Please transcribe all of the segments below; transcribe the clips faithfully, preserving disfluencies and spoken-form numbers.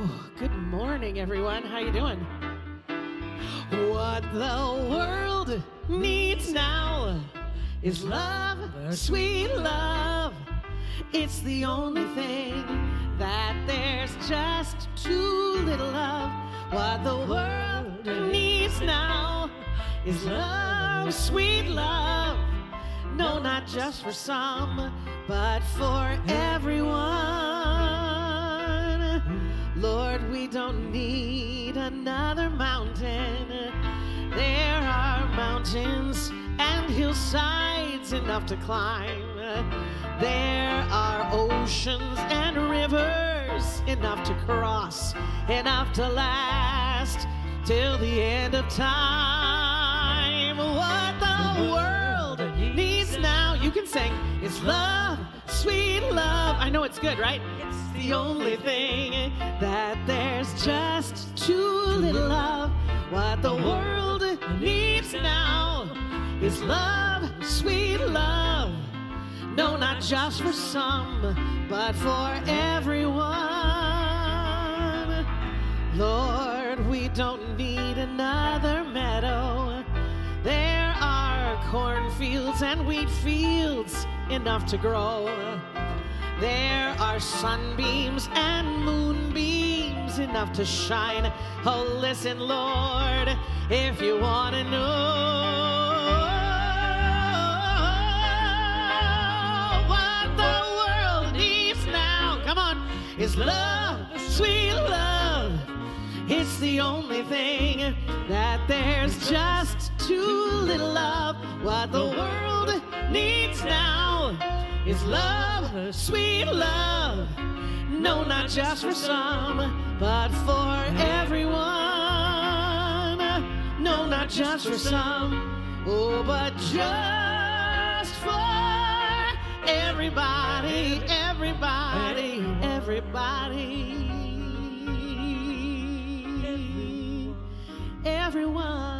Oh, good morning, everyone. How you doing? What the world needs now is love, sweet love. It's the only thing that there's just too little of. What the world needs now is love, sweet love. No, not just for some, but for everyone. Lord, we don't need another mountain. There are mountains and hillsides enough to climb. There are oceans and rivers enough to cross, enough to last till the end of time. What the world needs now, you can sing, is love, sweet love. I know it's good, right? It's the only thing that there's just too little of. What the world needs now is love, sweet love. No, not just for some, but for everyone. Lord, we don't need another meadow. There are cornfields and wheat fields enough to grow. There are sunbeams and moonbeams enough to shine. Oh, listen, Lord, if you want to know what the world needs now, come on, is love, sweet love. It's the only thing that there's just too little of. What the world needs now is love, sweet love. No, not just for some, but for everyone. No, not just for some, oh, but just for everybody, everybody, everybody, everyone.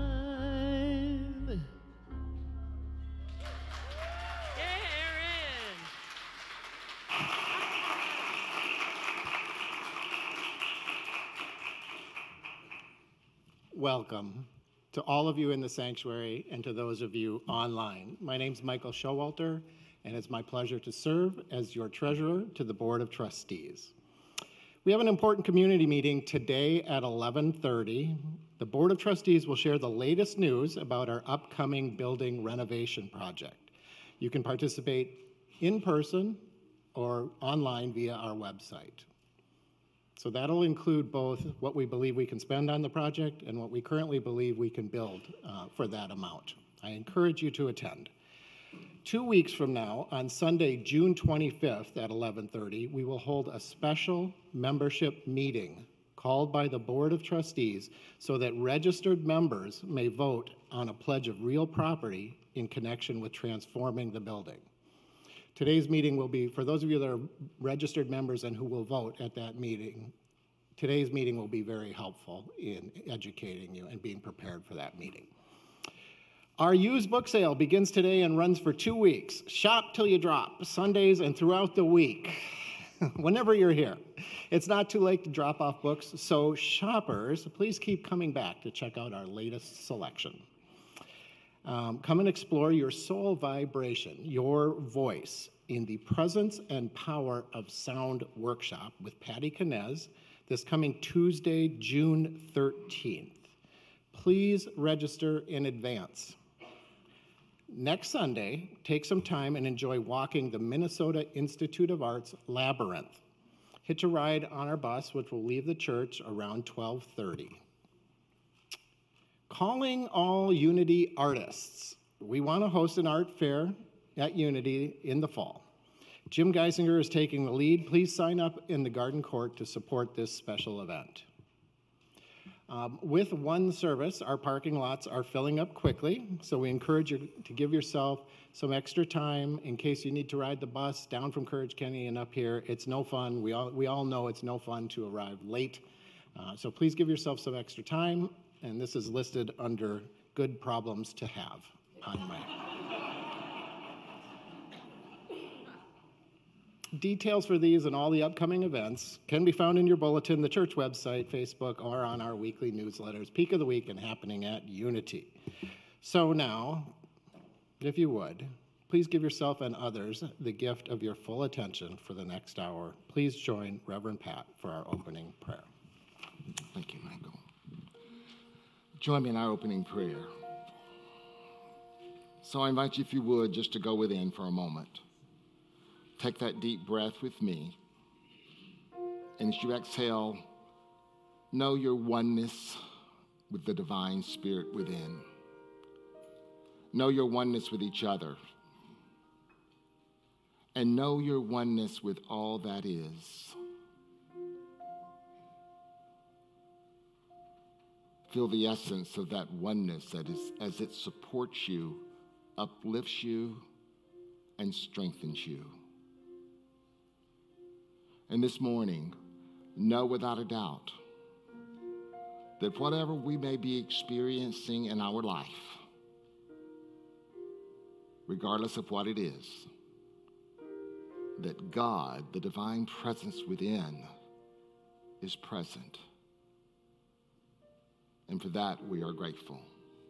Welcome to all of you in the sanctuary and to those of you online. My name's Michael Showalter, and it's my pleasure to serve as your treasurer to the Board of Trustees. We have an important community meeting today at eleven thirty. The Board of Trustees will share the latest news about our upcoming building renovation project. You can participate in person or online via our website. So that'll include both what we believe we can spend on the project and what we currently believe we can build uh, for that amount. I encourage you to attend. Two weeks from now, on Sunday, June twenty-fifth at eleven thirty, we will hold a special membership meeting called by the Board of Trustees so that registered members may vote on a pledge of real property in connection with transforming the building. Today's meeting will be, for those of you that are registered members and who will vote at that meeting, today's meeting will be very helpful in educating you and being prepared for that meeting. Our used book sale begins today and runs for two weeks. Shop till you drop, Sundays and throughout the week, whenever you're here. It's not too late to drop off books, so shoppers, please keep coming back to check out our latest selection. Um, come and explore your soul vibration, your voice, in the Presence and Power of Sound workshop with Patty Canez this coming Tuesday, June thirteenth. Please register in advance. Next Sunday, take some time and enjoy walking the Minnesota Institute of Arts Labyrinth. Hitch a ride on our bus, which will leave the church around twelve thirty. Calling all Unity artists. We want to host an art fair at Unity in the fall. Jim Geisinger is taking the lead. Please sign up in the Garden Court to support this special event. Um, with one service, our parking lots are filling up quickly, so we encourage you to give yourself some extra time in case you need to ride the bus down from Courage Kenny and up here. It's no fun. We all, we all know it's no fun to arrive late. Uh, so please give yourself some extra time, and this is listed under good problems to have on my. Details for these and all the upcoming events can be found in your bulletin, the church website, Facebook, or on our weekly newsletters, Peak of the Week and Happening at Unity. So now, if you would, please give yourself and others the gift of your full attention for the next hour. Please join Reverend Pat for our opening prayer. Thank you, Michael. Join me in our opening prayer. So I invite you, if you would, just to go within for a moment. Take that deep breath with me. And as you exhale, know your oneness with the divine spirit within. Know your oneness with each other. And know your oneness with all that is. Feel the essence of that oneness that is, as it supports you, uplifts you, and strengthens you. And this morning, know without a doubt that whatever we may be experiencing in our life, regardless of what it is, that God, the divine presence within, is present. And for that, we are grateful.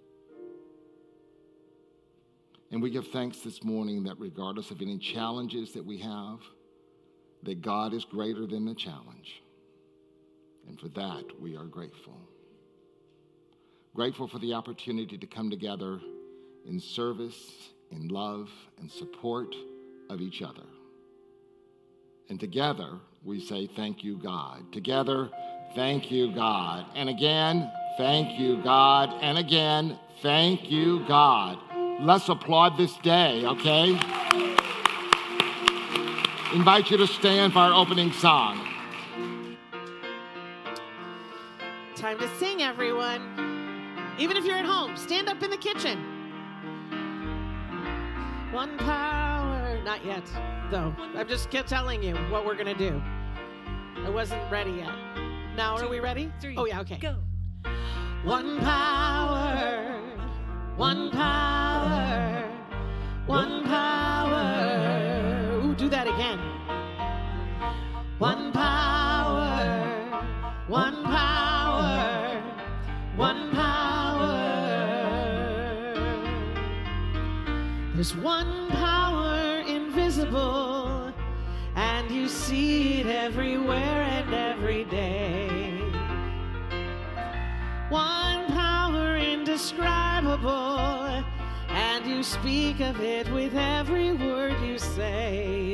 And we give thanks this morning that regardless of any challenges that we have, that God is greater than the challenge. And for that, we are grateful. Grateful for the opportunity to come together in service, in love, and support of each other. And together, we say, thank you, God. Together, thank you, God. And again, thank you, God. And again, thank you, God. Let's applaud this day, okay? Invite you to stand for our opening song. Time to sing, everyone. Even if you're at home, stand up in the kitchen. One power. Not yet, though. I'm just telling you what we're going to do. I wasn't ready yet. Now, are we ready? Three, oh, yeah, okay. Go. One power. One power. One power. Ooh, do that again. One power. One power. One power. There's one power invisible, and you see it everywhere and every day. One power indescribable, and you speak of it with every word you say.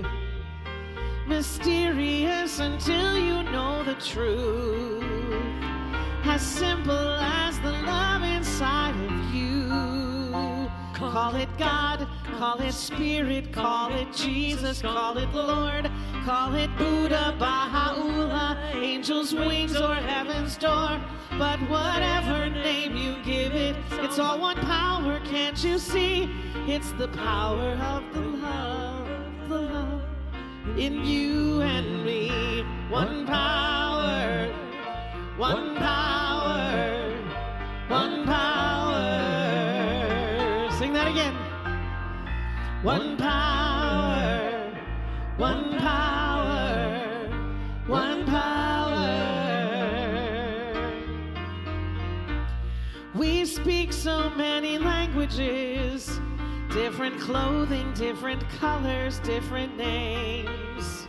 Mysterious until you know the truth, as simple as the love inside of you. Call it God, call it Spirit, call it Jesus, call it Lord, call it Buddha, Baha'u'llah, angel's wings or heaven's door. But whatever name you give it, it's all one power, can't you see? It's the power of the love, the love in you and me. One power, one power, one power. Sing that again. One power, one power, one power. We speak so many languages, different clothing, different colors, different names.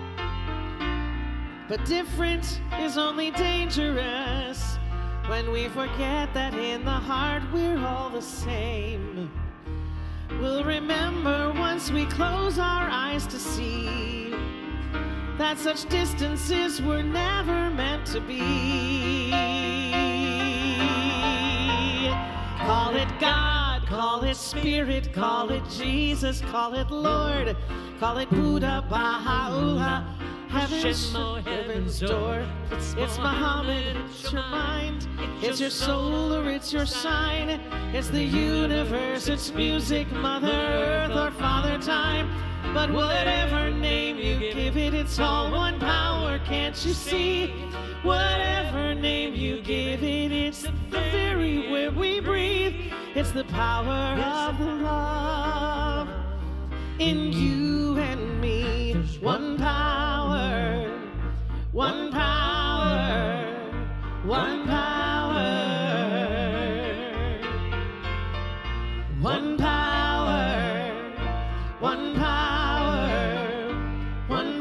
But different is only dangerous when we forget that in the heart we're all the same. We'll remember once we close our eyes to see that such distances were never meant to be. Call it God, call it Spirit, call it Jesus, call it Lord, call it Buddha, Baha'u'llah, heaven's, heaven's door. It's, it's Muhammad, it's your mind, it's your soul or it's your sign. It's the universe, it's music, Mother Earth or Father Time. But whatever name you give it, it's all one power, can't you see? Whatever name you give it, it's the very way we breathe. It's the power of the love in you and me. one power, one power, one power, one power, one power, one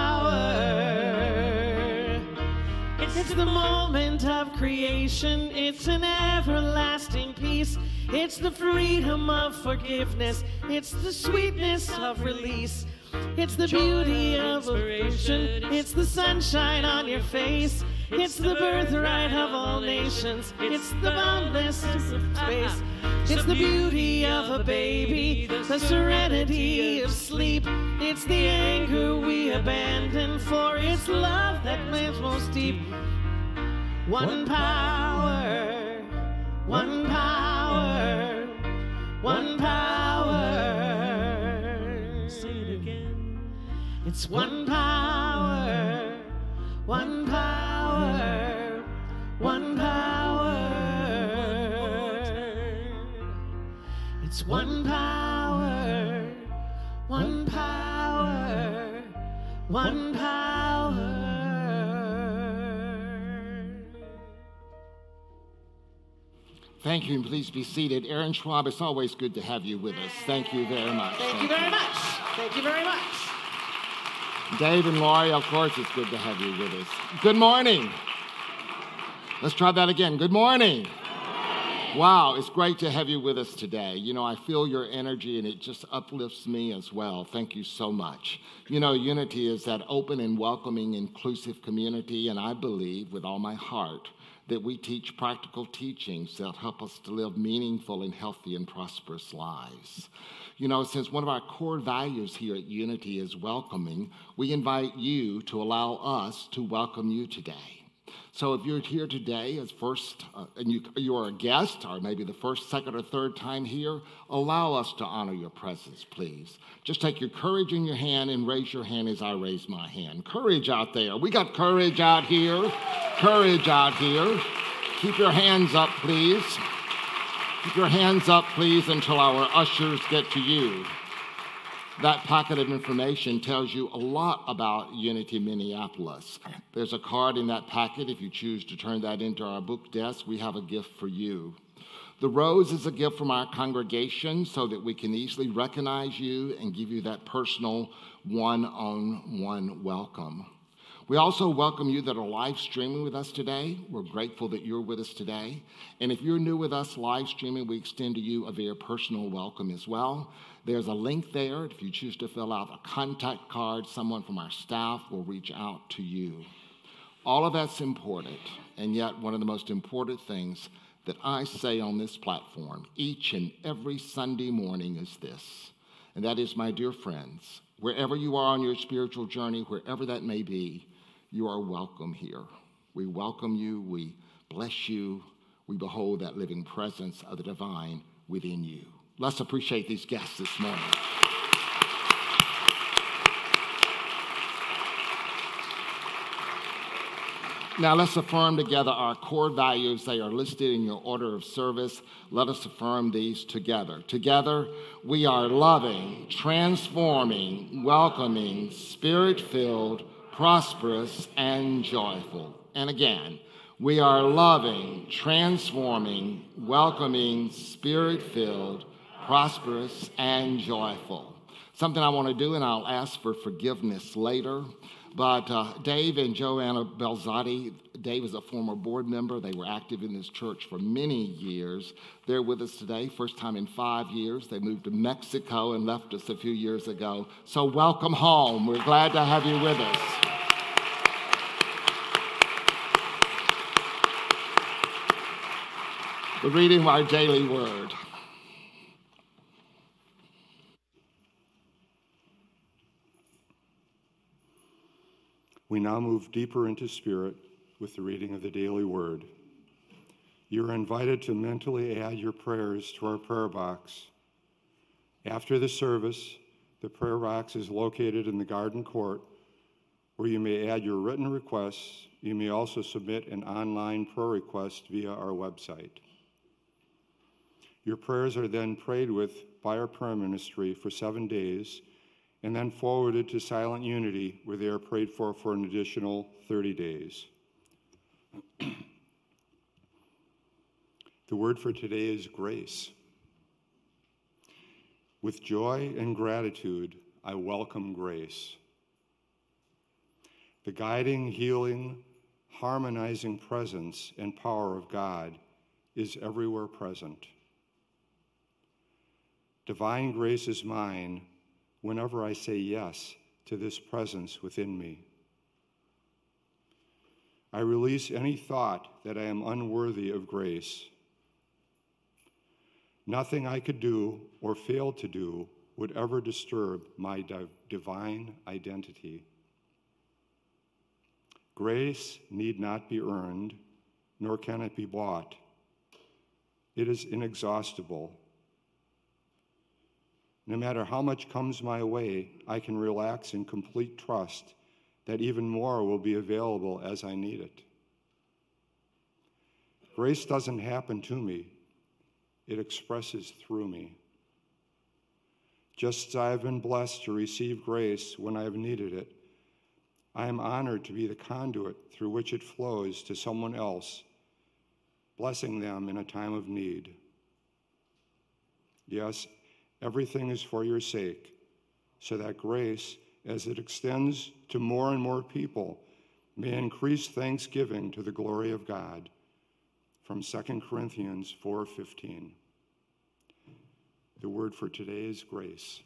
power. It's the moment of creation, it's an everlasting peace. It's the freedom of forgiveness, it's the sweetness of release. It's the beauty of inspiration, it's the sunshine on your face. It's the birthright of all nations, it's the boundlessness of space. It's the beauty of a baby, the serenity of sleep. It's the anger we abandon for its love that lives most deep. One power, one power, one power. Say it again. It's one power, one power, one power. It's one power, one power, one power. Thank you, and please be seated. Aaron Schwab, it's always good to have you with us. Thank you very much. Thank, Thank you very you. much. Thank you very much. Dave and Laurie, of course, it's good to have you with us. Good morning. Let's try that again. Good morning. Wow, it's great to have you with us today. You know, I feel your energy, and it just uplifts me as well. Thank you so much. You know, Unity is that open and welcoming, inclusive community, and I believe with all my heart that we teach practical teachings that help us to live meaningful and healthy and prosperous lives. You know, since one of our core values here at Unity is welcoming, we invite you to allow us to welcome you today. So if you're here today as first, uh, and you, you are a guest, or maybe the first, second, or third time here, allow us to honor your presence, please. Just take your courage in your hand and raise your hand as I raise my hand. Courage out there. We got courage out here. Courage out here. Keep your hands up, please. Keep your hands up, please, until our ushers get to you. That packet of information tells you a lot about Unity Minneapolis. There's a card in that packet. If you choose to turn that into our book desk, we have a gift for you. The rose is a gift from our congregation so that we can easily recognize you and give you that personal one-on-one welcome. We also welcome you that are live streaming with us today. We're grateful that you're with us today. And if you're new with us live streaming, we extend to you a very personal welcome as well. There's a link there. If you choose to fill out a contact card, someone from our staff will reach out to you. All of that's important, and yet one of the most important things that I say on this platform each and every Sunday morning is this, and that is, my dear friends, wherever you are on your spiritual journey, wherever that may be, you are welcome here. We welcome you, we bless you, we behold that living presence of the divine within you. Let's appreciate these guests this morning. Now let's affirm together our core values. They are listed in your order of service. Let us affirm these together. Together, we are loving, transforming, welcoming, spirit-filled, prosperous, and joyful. And again, we are loving, transforming, welcoming, spirit-filled, prosperous, and joyful. Something I want to do, and I'll ask for forgiveness later, but uh, Dave and Joanna Belzotti, Dave is a former board member. They were active in this church for many years. They're with us today, first time in five years. They moved to Mexico and left us a few years ago. So welcome home. We're glad to have you with us. The reading of our daily word. We now move deeper into spirit with the reading of the daily word. You are invited to mentally add your prayers to our prayer box. After the service, the prayer box is located in the garden court, where you may add your written requests. You may also submit an online prayer request via our website. Your prayers are then prayed with by our prayer ministry for seven days, and then forwarded to Silent Unity, where they are prayed for for an additional thirty days. The word for today is grace. With joy and gratitude, I welcome grace. The guiding, healing, harmonizing presence and power of God is everywhere present. Divine grace is mine whenever I say yes to this presence within me. I release any thought that I am unworthy of grace. Nothing I could do or fail to do would ever disturb my di- divine identity. Grace need not be earned, nor can it be bought. It is inexhaustible. No matter how much comes my way, I can relax in complete trust that even more will be available as I need it. Grace doesn't happen to me. It expresses through me. Just as I have been blessed to receive grace when I have needed it, I am honored to be the conduit through which it flows to someone else, blessing them in a time of need. Yes, everything is for your sake, so that grace, as it extends to more and more people, may increase thanksgiving to the glory of God. From Second Corinthians four fifteen. The word for today is grace.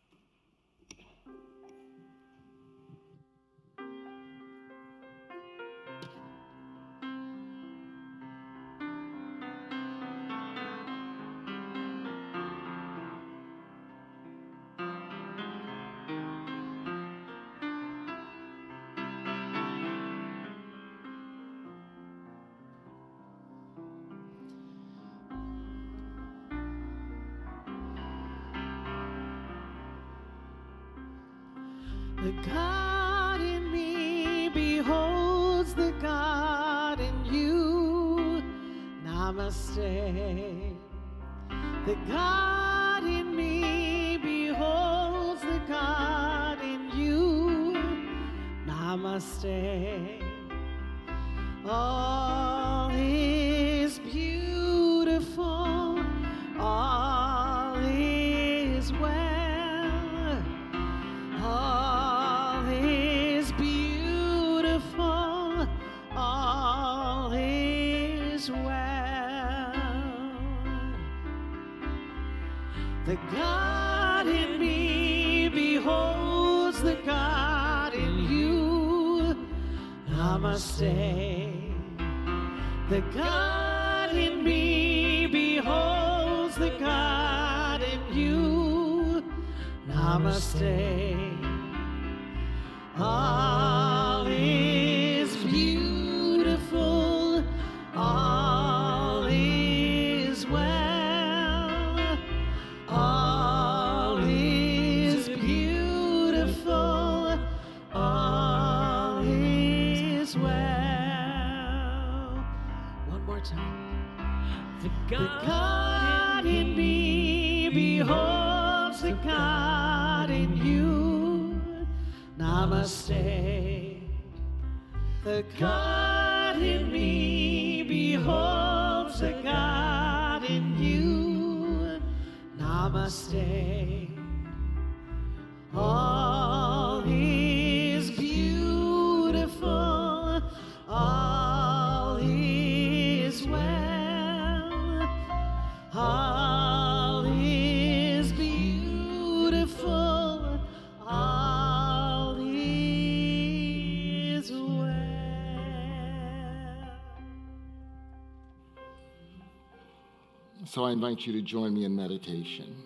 The God in me beholds the God in you. Namaste. The God in me beholds the God in you. Namaste. All is beautiful. All is well. All is beautiful, all is well. The God in me beholds the God in you. Namaste. The God in me beholds the God in you. Namaste. All is beautiful, all is well, all is beautiful, all is well. One more time. The God, the God in me beholds the God in you. Namaste. The God in me beholds the God in you. Namaste. All is beautiful, all is well, all is beautiful, all is well. So I invite you to join me in meditation.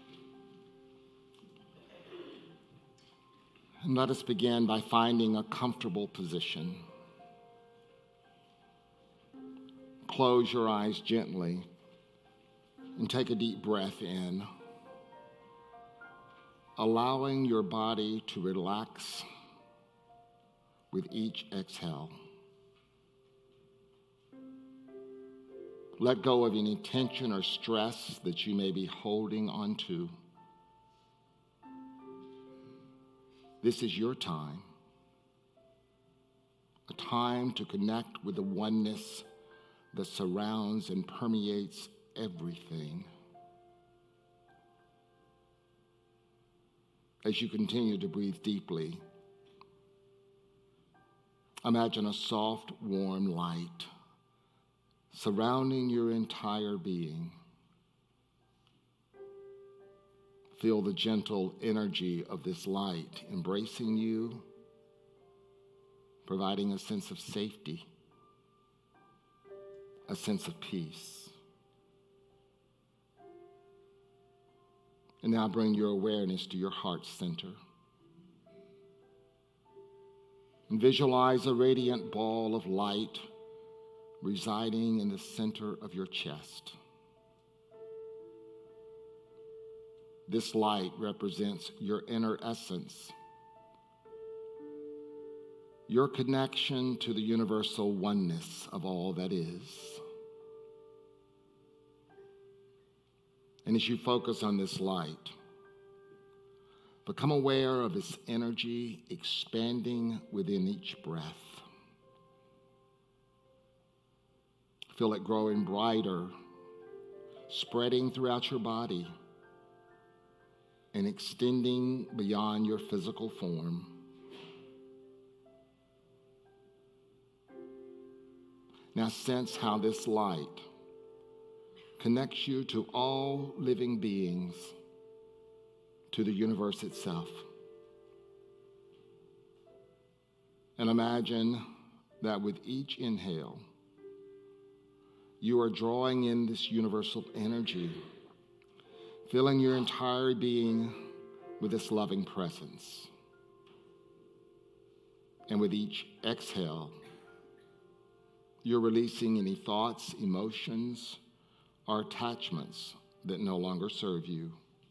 And let us begin by finding a comfortable position. Close your eyes gently and take a deep breath in, allowing your body to relax with each exhale. Let go of any tension or stress that you may be holding onto. This is your time, a time to connect with the oneness that surrounds and permeates everything. As you continue to breathe deeply, imagine a soft, warm light surrounding your entire being. Feel the gentle energy of this light embracing you, providing a sense of safety, a sense of peace. And now bring your awareness to your heart center. And visualize a radiant ball of light residing in the center of your chest. This light represents your inner essence, your connection to the universal oneness of all that is. And as you focus on this light, become aware of its energy expanding within each breath. Feel it growing brighter, spreading throughout your body, and extending beyond your physical form. Now sense how this light connects you to all living beings, to the universe itself. And imagine that with each inhale, you are drawing in this universal energy, filling your entire being with this loving presence. And with each exhale, you're releasing any thoughts, emotions, or attachments that no longer serve you.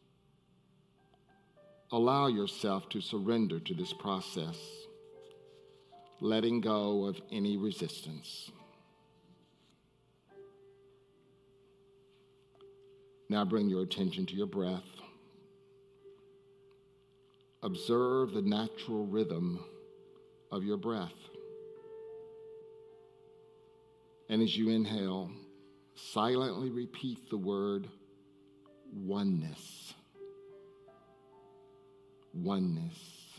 Allow yourself to surrender to this process, letting go of any resistance. Now bring your attention to your breath. Observe the natural rhythm of your breath. And as you inhale, silently repeat the word oneness. Oneness.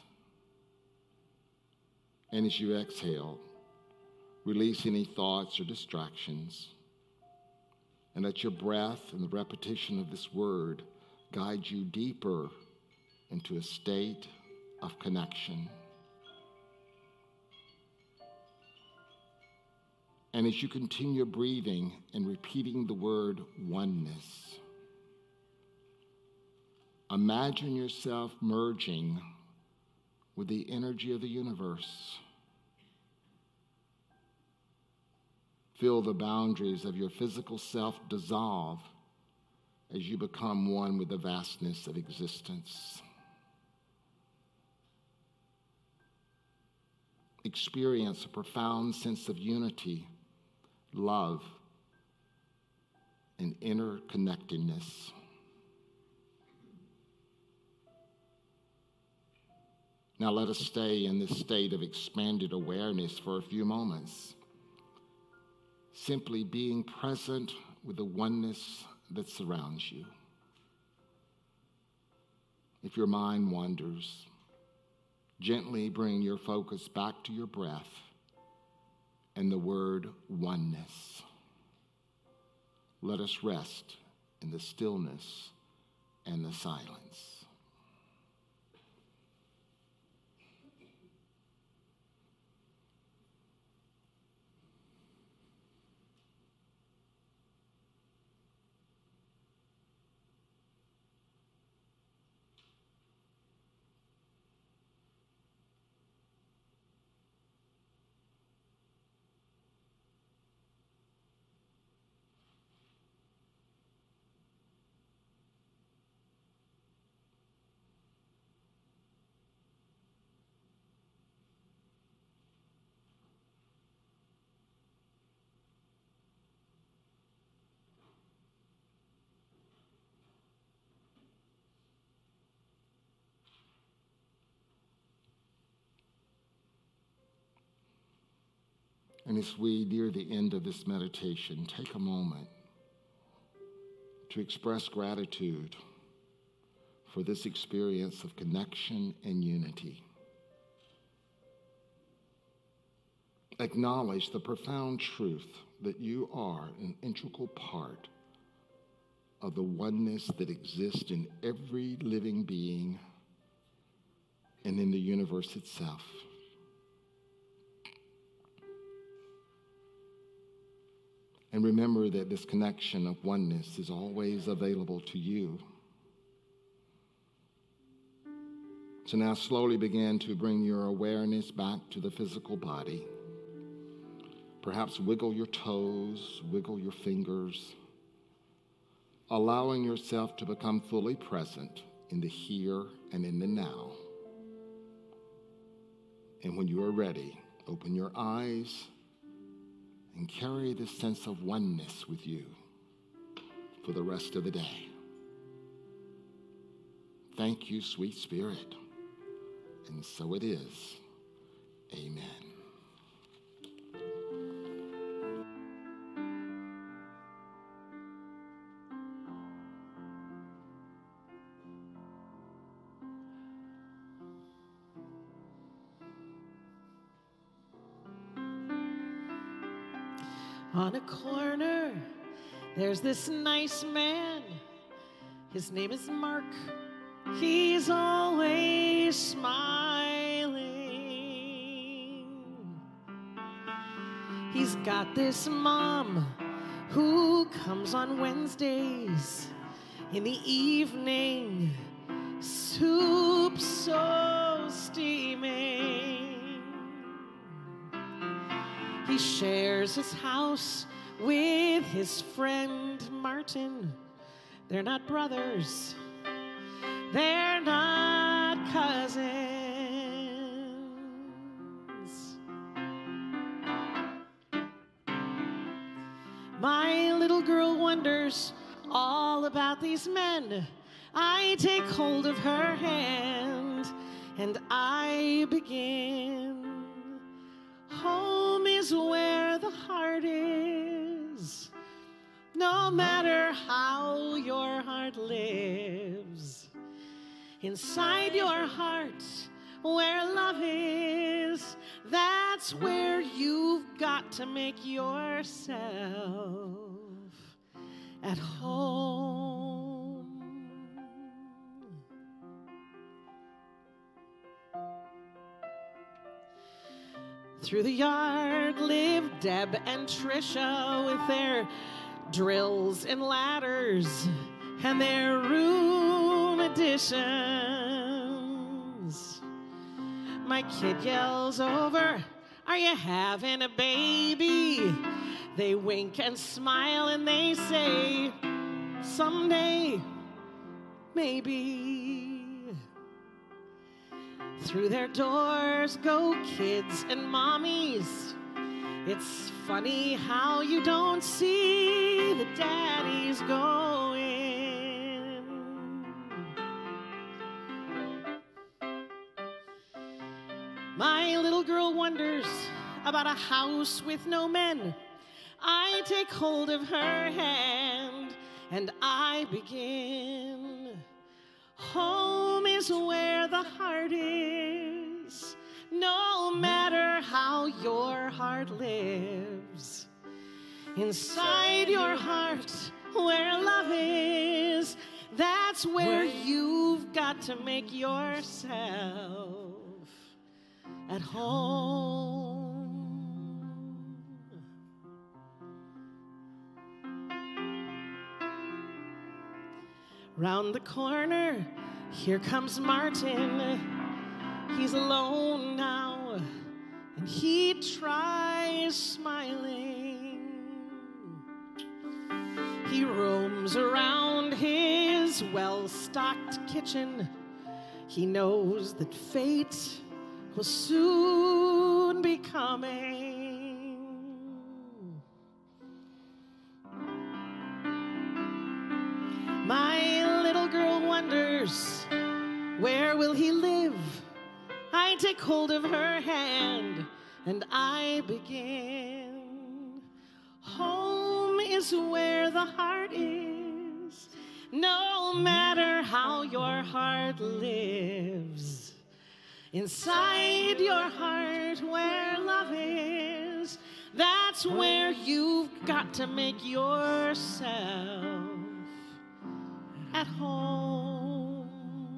And as you exhale, release any thoughts or distractions, and let your breath and the repetition of this word guide you deeper into a state of connection. And as you continue breathing and repeating the word oneness, imagine yourself merging with the energy of the universe. Feel the boundaries of your physical self dissolve as you become one with the vastness of existence. Experience a profound sense of unity, love, and inner connectedness. Now let us stay in this state of expanded awareness for a few moments, simply being present with the oneness that surrounds you. If your mind wanders, gently bring your focus back to your breath and the word oneness. Let us rest in the stillness and the silence. And as we near the end of this meditation, take a moment to express gratitude for this experience of connection and unity. Acknowledge the profound truth that you are an integral part of the oneness that exists in every living being and in the universe itself. And remember that this connection of oneness is always available to you. So now slowly begin to bring your awareness back to the physical body. Perhaps wiggle your toes, wiggle your fingers, allowing yourself to become fully present in the here and in the now. And when you are ready, open your eyes and carry this sense of oneness with you for the rest of the day. Thank you, sweet Spirit. And so it is. Amen. On a corner, there's this nice man. His name is Mark. He's always smiling. He's got this mom who comes on Wednesdays in the evening. Soup so steaming. He shares his house with his friend Martin. They're not brothers. They're not cousins. My little girl wonders all about these men. I take hold of her hand and I begin. Home is where the heart is, no matter how your heart lives. Inside your heart, where love is, that's where you've got to make yourself at home. Through the yard live Deb and Trisha with their drills and ladders and their room additions. My kid yells over, "Are you having a baby?" They wink and smile and they say, "Someday, maybe." Through their doors go kids and mommies. It's funny how you don't see the daddies going. My little girl wonders about a house with no men. I take hold of her hand and I begin. Home is where the heart is, no matter how your heart lives. Inside your heart, where love is, that's where you've got to make yourself at home. Round the corner, here comes Martin. He's alone now, and he tries smiling. He roams around his well-stocked kitchen. He knows that fate will soon be coming. My little girl wonders, where will he live? I take hold of her hand and I begin. Home is where the heart is, no matter how your heart lives. Inside your heart where love is, that's where you've got to make yourself at home.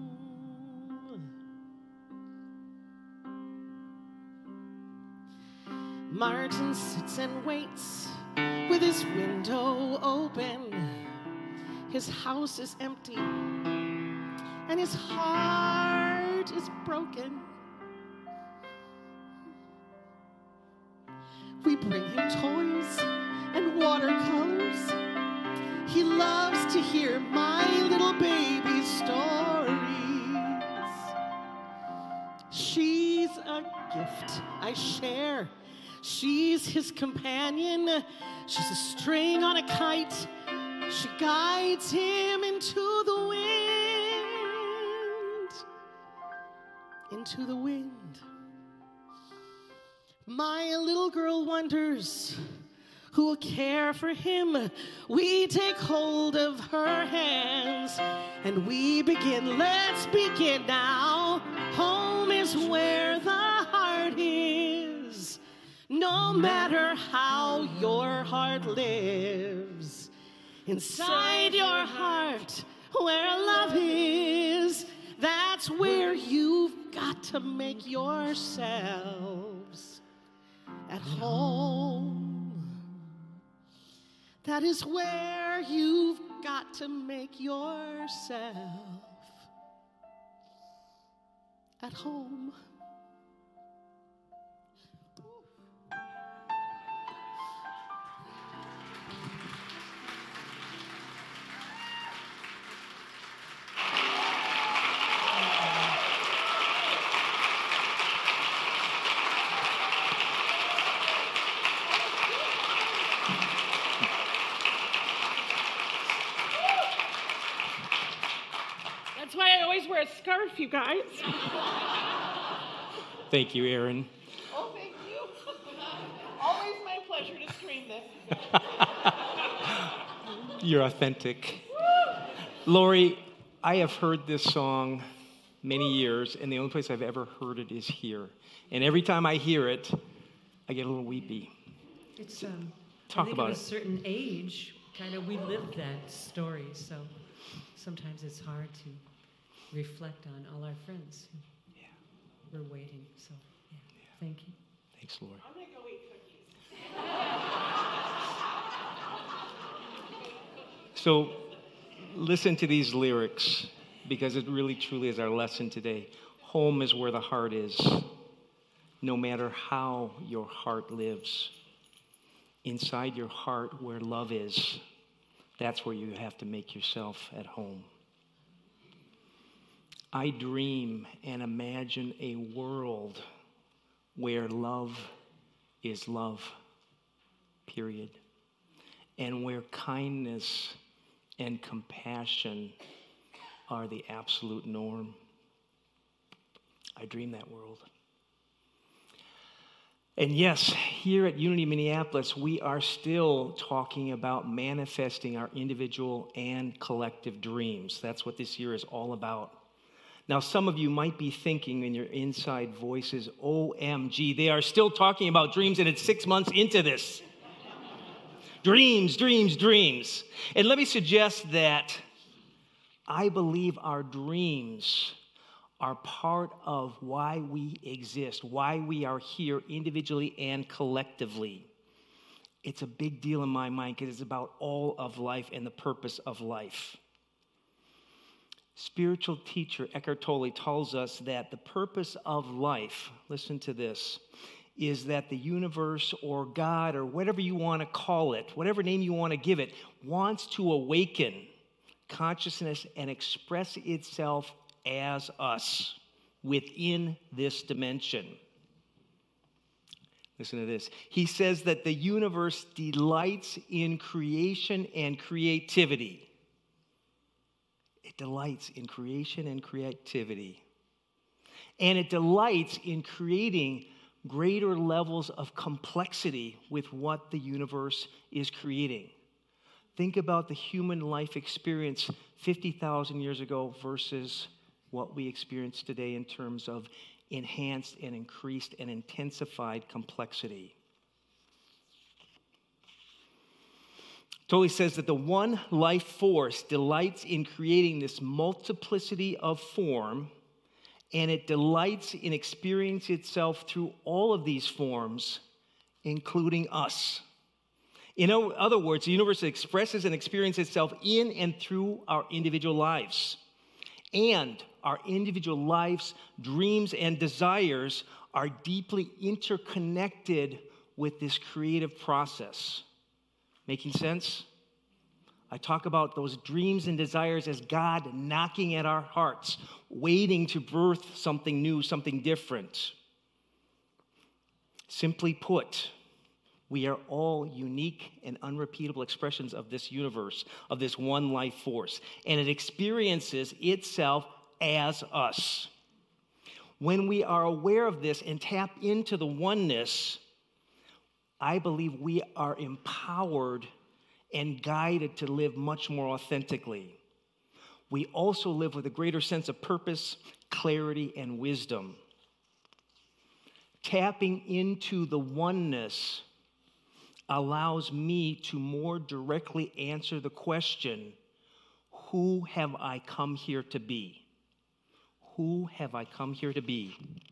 Martin sits and waits with his window open. His house is empty and his heart is broken. We bring him toys and watercolors. He loves to hear my little baby stories. She's a gift I share. She's his companion. She's a string on a kite. She guides him into the wind. Into the wind. My little girl wonders who will care for him. We take hold of her hands and we begin. Let's begin now. Home is where the heart is, no matter how your heart lives. Inside your heart where love is, that's where you've got to make yourselves at home. That is where you've got to make yourself at home. That's why I always wear a scarf, you guys. Thank you, Aaron. Oh, thank you. Always my pleasure to scream this. You're authentic. Lori, I have heard this song many years, and the only place I've ever heard it is here. And every time I hear it, I get a little weepy. It's um, Talk I think about at a it. certain age, kind of we lived that story, so sometimes it's hard to reflect on all our friends who Yeah. were waiting. So, yeah, thank you. Thanks, Lori. I'm gonna go eat cookies. So listen to these lyrics, because it really truly is our lesson today. Home is where the heart is, no matter how your heart lives. Inside your heart where love is, that's where you have to make yourself at home. I dream and imagine a world where love is love, period. And where kindness and compassion are the absolute norm. I dream that world. And yes, here at Unity Minneapolis, we are still talking about manifesting our individual and collective dreams. That's what this year is all about. Now, some of you might be thinking in your inside voices, O M G, they are still talking about dreams and it's six months into this. Dreams, dreams, dreams. And let me suggest that I believe our dreams are part of why we exist, why we are here individually and collectively. It's a big deal in my mind because it's about all of life and the purpose of life. Spiritual teacher Eckhart Tolle tells us that the purpose of life, listen to this, is that the universe or God or whatever you want to call it, whatever name you want to give it, wants to awaken consciousness and express itself as us within this dimension. Listen to this. He says that the universe delights in creation and creativity. It delights in creation and creativity. And it delights in creating greater levels of complexity with what the universe is creating. Think about the human life experience fifty thousand years ago versus what we experience today in terms of enhanced and increased and intensified complexity. Tolle says that the one life force delights in creating this multiplicity of form, and it delights in experiencing itself through all of these forms, including us. In other words, the universe expresses and experiences itself in and through our individual lives. And our individual lives, dreams, and desires are deeply interconnected with this creative process. Making sense? I talk about those dreams and desires as God knocking at our hearts, waiting to birth something new, something different. Simply put, we are all unique and unrepeatable expressions of this universe, of this one life force, and it experiences itself as us. When we are aware of this and tap into the oneness, I believe we are empowered and guided to live much more authentically. We also live with a greater sense of purpose, clarity, and wisdom. Tapping into the oneness allows me to more directly answer the question, who have I come here to be? Who have I come here to be?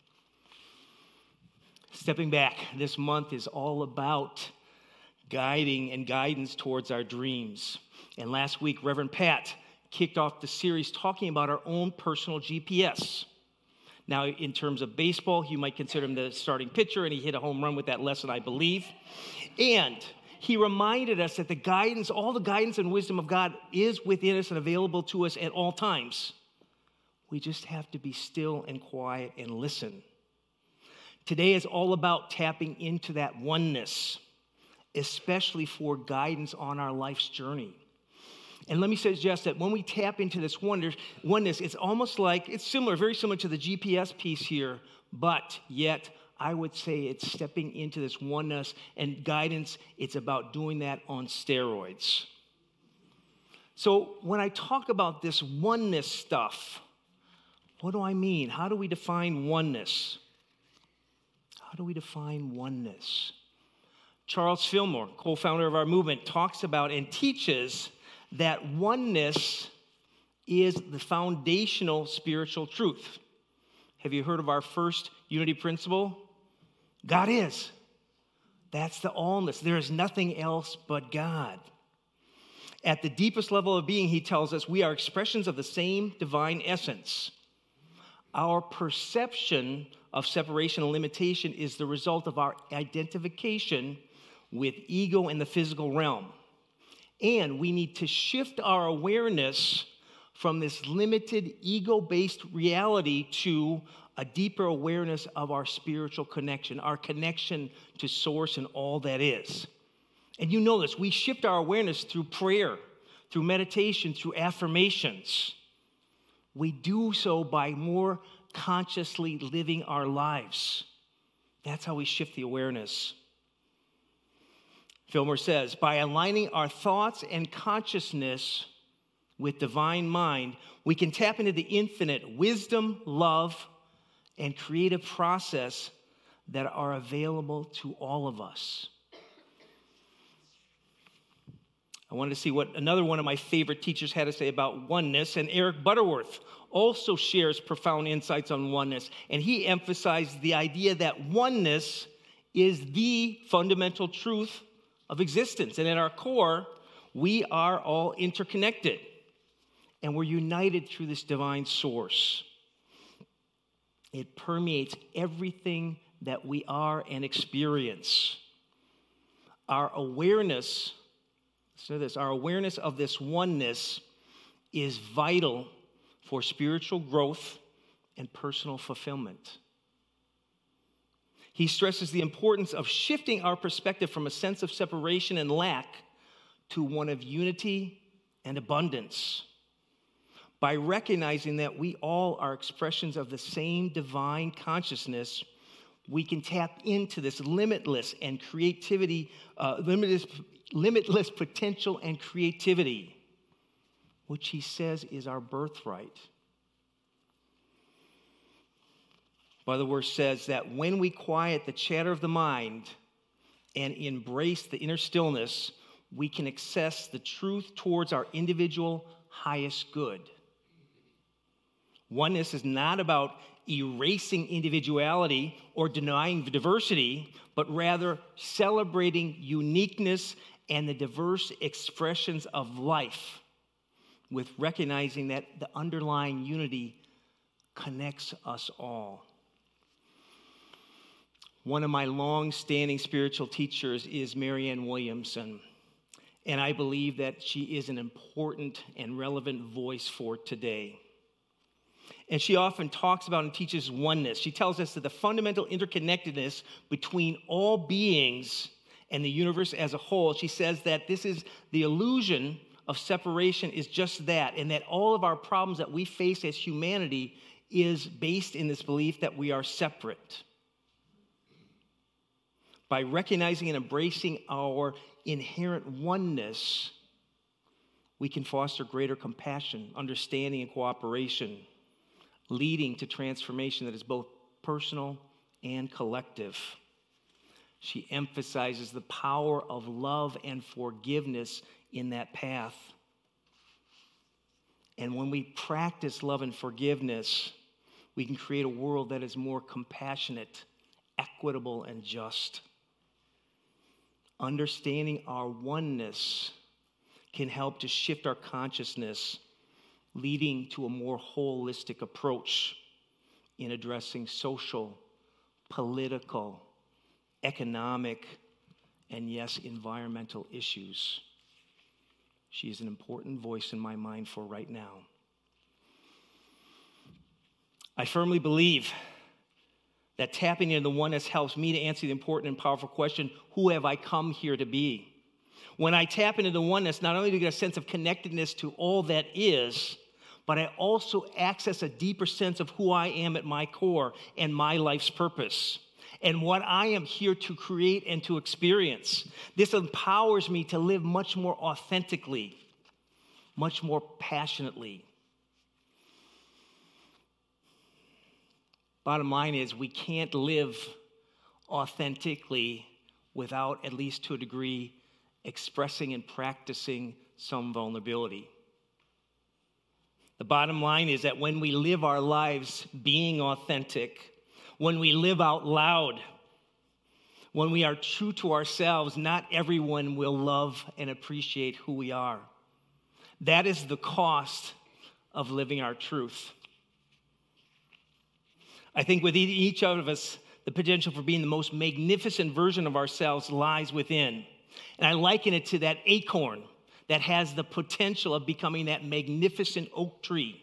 Stepping back, this month is all about guiding and guidance towards our dreams. And last week, Reverend Pat kicked off the series talking about our own personal G P S. Now, in terms of baseball, you might consider him the starting pitcher, and he hit a home run with that lesson, I believe. And he reminded us that the guidance, all the guidance and wisdom of God is within us and available to us at all times. We just have to be still and quiet and listen. Today is all about tapping into that oneness, especially for guidance on our life's journey. And let me suggest that when we tap into this wonder, oneness, it's almost like, it's similar, very similar to the G P S piece here, but yet I would say it's stepping into this oneness and guidance. It's about doing that on steroids. So when I talk about this oneness stuff, what do I mean? How do we define oneness? How do we define oneness? Charles Fillmore, co-founder of our movement, talks about and teaches that oneness is the foundational spiritual truth. Have you heard of our first unity principle? God is. That's the allness. There is nothing else but God. At the deepest level of being, he tells us, we are expressions of the same divine essence. Our perception of separation and limitation is the result of our identification with ego and the physical realm. And we need to shift our awareness from this limited ego-based reality to a deeper awareness of our spiritual connection, our connection to Source and all that is. And you know this, we shift our awareness through prayer, through meditation, through affirmations. We do so by more consciously living our lives. That's how we shift the awareness. Fillmore says, by aligning our thoughts and consciousness with divine mind, we can tap into the infinite wisdom, love, and creative process that are available to all of us. I wanted to see what another one of my favorite teachers had to say about oneness, and Eric Butterworth also shares profound insights on oneness, and he emphasized the idea that oneness is the fundamental truth of existence, and at our core, we are all interconnected, and we're united through this divine source. It permeates everything that we are and experience. Our awareness, listen to this, our awareness of this oneness is vital for spiritual growth and personal fulfillment. He stresses the importance of shifting our perspective from a sense of separation and lack to one of unity and abundance. By recognizing that we all are expressions of the same divine consciousness, we can tap into this limitless and creativity, uh, limitless, limitless potential and creativity, which he says is our birthright. By the verse says that when we quiet the chatter of the mind and embrace the inner stillness, we can access the truth towards our individual highest good. Oneness is not about erasing individuality or denying diversity, but rather celebrating uniqueness and the diverse expressions of life, with recognizing that the underlying unity connects us all. One of my long-standing spiritual teachers is Marianne Williamson, and I believe that she is an important and relevant voice for today. And she often talks about and teaches oneness. She tells us that the fundamental interconnectedness between all beings and the universe as a whole, she says that this is the illusion of separation is just that, and that all of our problems that we face as humanity is based in this belief that we are separate. By recognizing and embracing our inherent oneness, we can foster greater compassion, understanding, and cooperation, leading to transformation that is both personal and collective. She emphasizes the power of love and forgiveness in that path. And when we practice love and forgiveness, we can create a world that is more compassionate, equitable, and just. Understanding our oneness can help to shift our consciousness, leading to a more holistic approach in addressing social, political, economic, and yes, environmental issues. She is an important voice in my mind for right now. I firmly believe that tapping into the oneness helps me to answer the important and powerful question, who have I come here to be? When I tap into the oneness, not only do I get a sense of connectedness to all that is, but I also access a deeper sense of who I am at my core and my life's purpose and what I am here to create and to experience. This empowers me to live much more authentically, much more passionately. Bottom line is, we can't live authentically without, at least to a degree, expressing and practicing some vulnerability. The bottom line is that when we live our lives being authentic, when we live out loud, when we are true to ourselves, not everyone will love and appreciate who we are. That is the cost of living our truth. I think with each of us, the potential for being the most magnificent version of ourselves lies within. And I liken it to that acorn that has the potential of becoming that magnificent oak tree.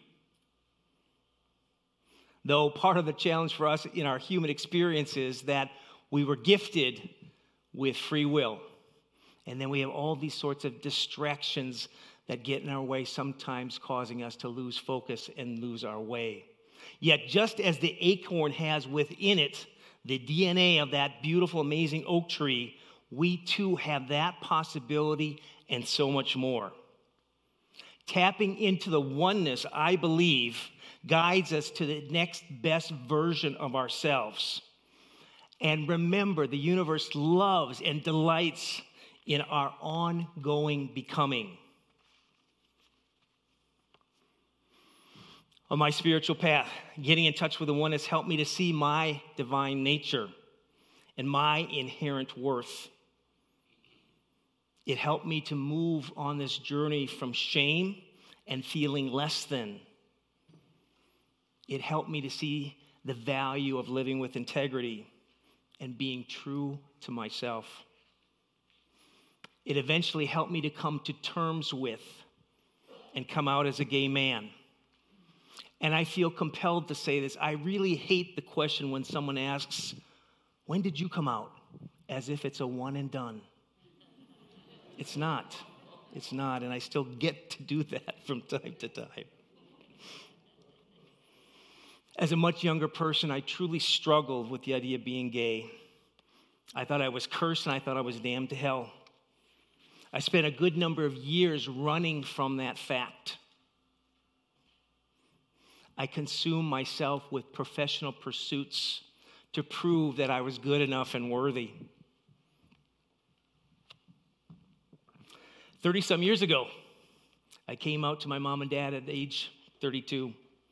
Though part of the challenge for us in our human experience is that we were gifted with free will. And then we have all these sorts of distractions that get in our way, sometimes causing us to lose focus and lose our way. Yet just as the acorn has within it the D N A of that beautiful, amazing oak tree, we too have that possibility and so much more. Tapping into the oneness, I believe, guides us to the next best version of ourselves. And remember, the universe loves and delights in our ongoing becoming. On my spiritual path, getting in touch with the oneness helped me to see my divine nature and my inherent worth. It helped me to move on this journey from shame and feeling less than. It helped me to see the value of living with integrity and being true to myself. It eventually helped me to come to terms with and come out as a gay man. And I feel compelled to say this. I really hate the question when someone asks, when did you come out? As if it's a one and done. It's not. It's not. And I still get to do that from time to time. As a much younger person, I truly struggled with the idea of being gay. I thought I was cursed and I thought I was damned to hell. I spent a good number of years running from that fact. I consumed myself with professional pursuits to prove that I was good enough and worthy. thirty-some years ago, I came out to my mom and dad at age thirty-two.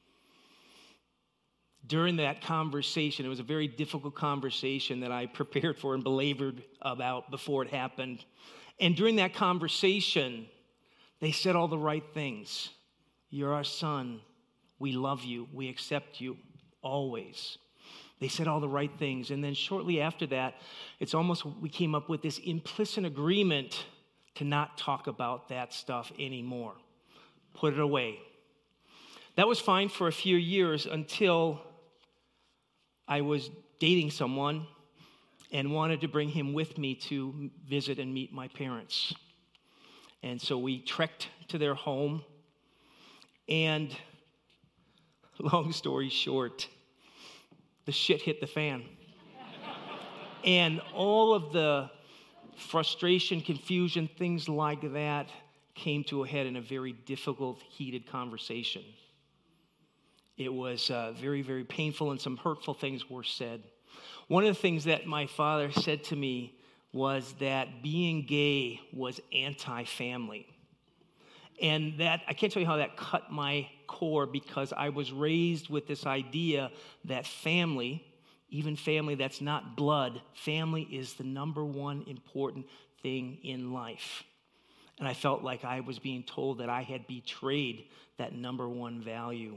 During that conversation, it was a very difficult conversation that I prepared for and belabored about before it happened. And during that conversation, they said all the right things. You're our son. We love you. We accept you always. They said all the right things. And then shortly after that, it's almost we came up with this implicit agreement to not talk about that stuff anymore. Put it away. That was fine for a few years until I was dating someone and wanted to bring him with me to visit and meet my parents. And so we trekked to their home. And long story short, the shit hit the fan. And all of the frustration, confusion, things like that came to a head in a very difficult, heated conversation. It was uh, very, very painful, and some hurtful things were said. One of the things that my father said to me was that being gay was anti-family. And that, I can't tell you how that cut my core, because I was raised with this idea that family, even family that's not blood, family is the number one important thing in life. And I felt like I was being told that I had betrayed that number one value.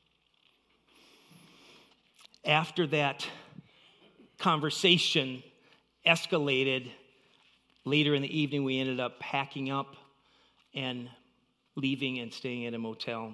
After that conversation escalated, later in the evening we ended up packing up and leaving and staying at a motel.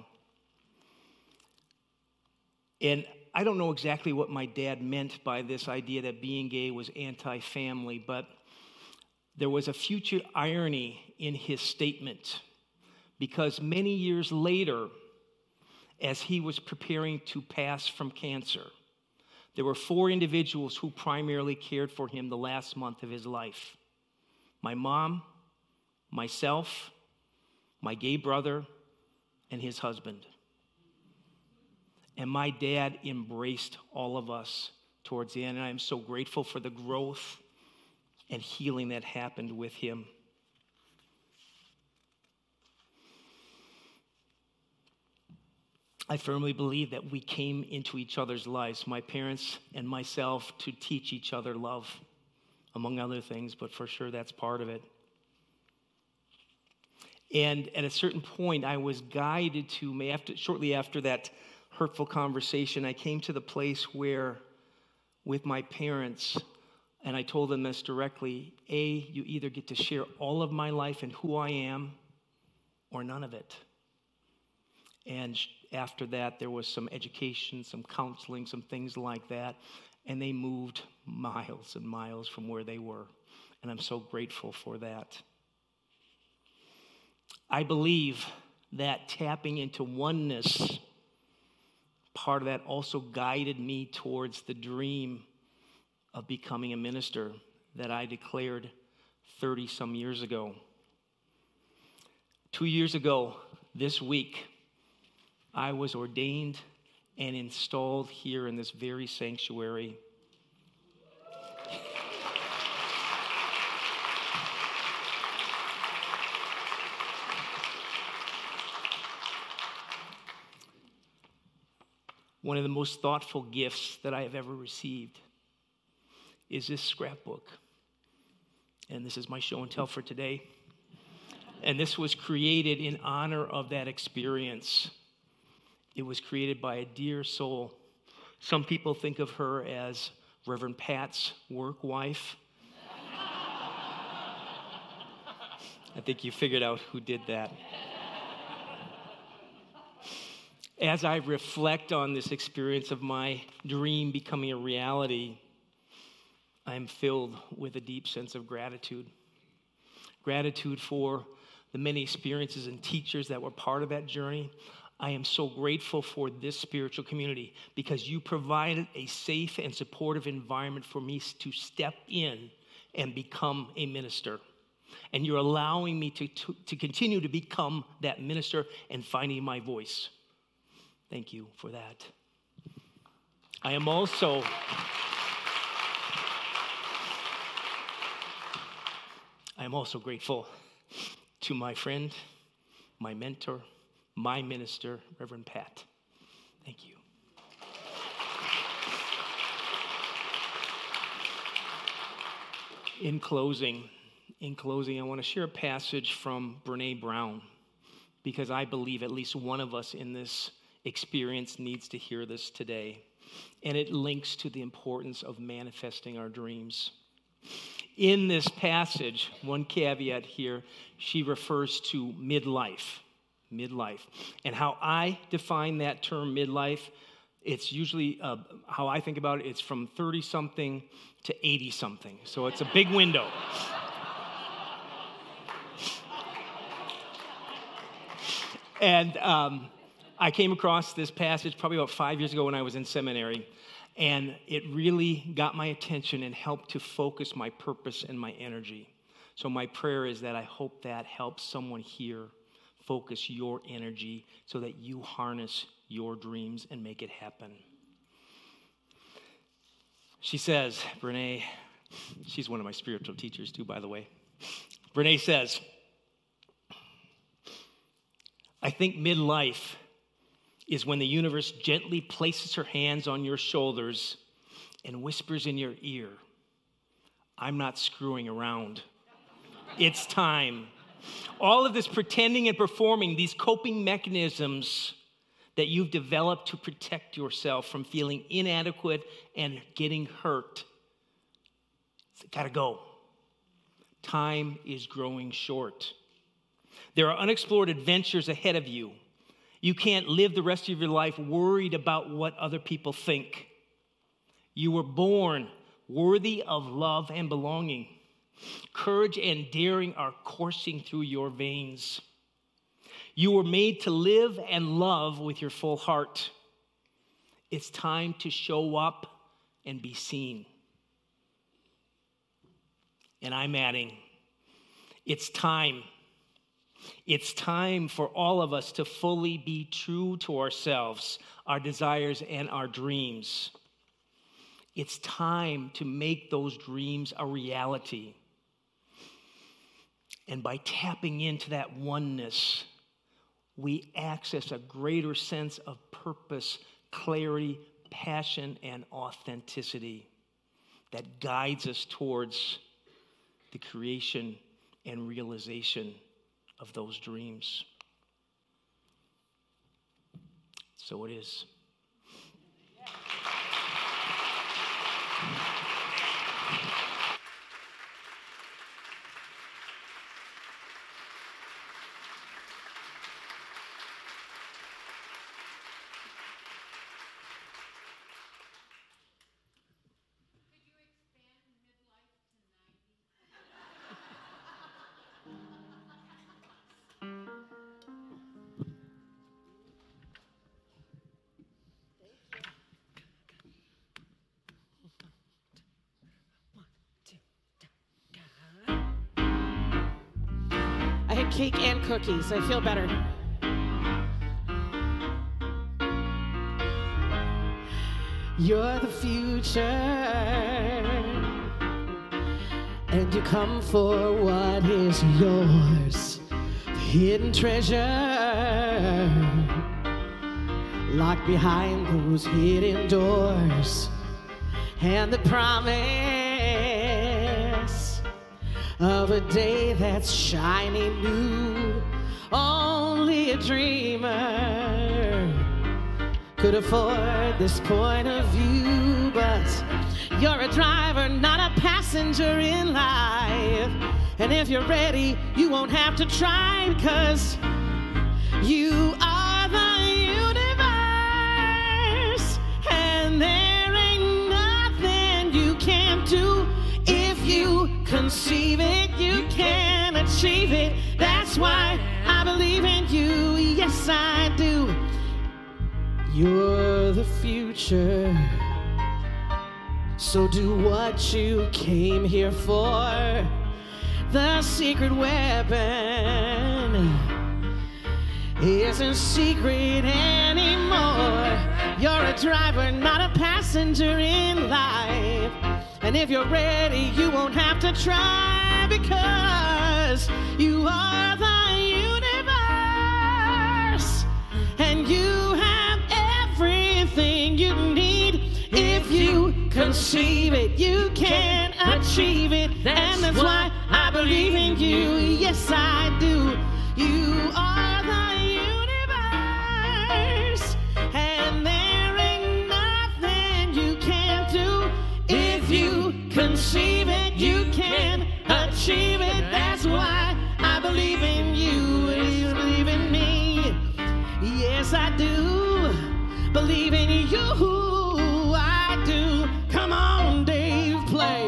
And I don't know exactly what my dad meant by this idea that being gay was anti-family, but there was a future irony in his statement, because many years later, as he was preparing to pass from cancer, there were four individuals who primarily cared for him the last month of his life. My mom, myself, my gay brother, and his husband. And my dad embraced all of us towards the end, and I'm so grateful for the growth and healing that happened with him. I firmly believe that we came into each other's lives, my parents and myself, to teach each other love, among other things, but for sure that's part of it. And at a certain point, I was guided to, after, shortly after that hurtful conversation, I came to the place where, with my parents, and I told them this directly, A, you either get to share all of my life and who I am, or none of it. And after that, there was some education, some counseling, some things like that, and they moved miles and miles from where they were. And I'm so grateful for that. I believe that tapping into oneness, part of that also guided me towards the dream of becoming a minister that I declared thirty-some years ago. Two years ago, this week, I was ordained and installed here in this very sanctuary. One of the most thoughtful gifts that I have ever received is this scrapbook. And this is my show and tell for today. And this was created in honor of that experience. It was created by a dear soul. Some people think of her as Reverend Pat's work wife. I think you figured out who did that. As I reflect on this experience of my dream becoming a reality, I am filled with a deep sense of gratitude. Gratitude for the many experiences and teachers that were part of that journey. I am so grateful for this spiritual community because you provided a safe and supportive environment for me to step in and become a minister. And you're allowing me to, to, to continue to become that minister and finding my voice. Thank you for that. I am also... I am also grateful to my friend, my mentor, my minister, Reverend Pat. Thank you. In closing, in closing, I want to share a passage from Brené Brown because I believe at least one of us in this experience needs to hear this today. And it links to the importance of manifesting our dreams. In this passage, one caveat here, she refers to midlife, midlife. And how I define that term midlife, it's usually, uh, how I think about it, it's from thirty-something to eighty-something. So it's a big window. And um, I came across this passage probably about five years ago when I was in seminary. And it really got my attention and helped to focus my purpose and my energy. So my prayer is that I hope that helps someone here focus your energy so that you harness your dreams and make it happen. She says, Brené, she's one of my spiritual teachers too, by the way. Brené says, I think midlife is when the universe gently places her hands on your shoulders and whispers in your ear, I'm not screwing around. It's time. All of this pretending and performing, these coping mechanisms that you've developed to protect yourself from feeling inadequate and getting hurt, it's gotta go. Time is growing short. There are unexplored adventures ahead of you. You can't live the rest of your life worried about what other people think. You were born worthy of love and belonging. Courage and daring are coursing through your veins. You were made to live and love with your full heart. It's time to show up and be seen. And I'm adding, it's time. It's time for all of us to fully be true to ourselves, our desires, and our dreams. It's time to make those dreams a reality. And by tapping into that oneness, we access a greater sense of purpose, clarity, passion, and authenticity that guides us towards the creation and realization of those dreams. So it is. I had cake and cookies. I feel better. You're the future, and you come for what is yours. The hidden treasure locked behind those hidden doors, and the promise of a day that's shining new. Only a dreamer could afford this point of view, but you're a driver, not a passenger in life. And if you're ready, you won't have to try, because you are the universe, and there ain't nothing you can't do. If you conceive it, you can achieve it. That's why I believe in you. Yes, I do. You're the future, so do what you came here for. The secret weapon isn't secret anymore. You're a driver, not a passenger in life. And if you're ready, you won't have to try, because you are the universe, and you have everything you need. If you conceive it, you can achieve it. And that's why I believe in you. Yes, I do. You are the universe, and there ain't nothing you can't do. If you conceive it, you can achieve it. That's why I believe in you. You believe in me. Yes, I do. Believe in you. I do. Come on, Dave, play.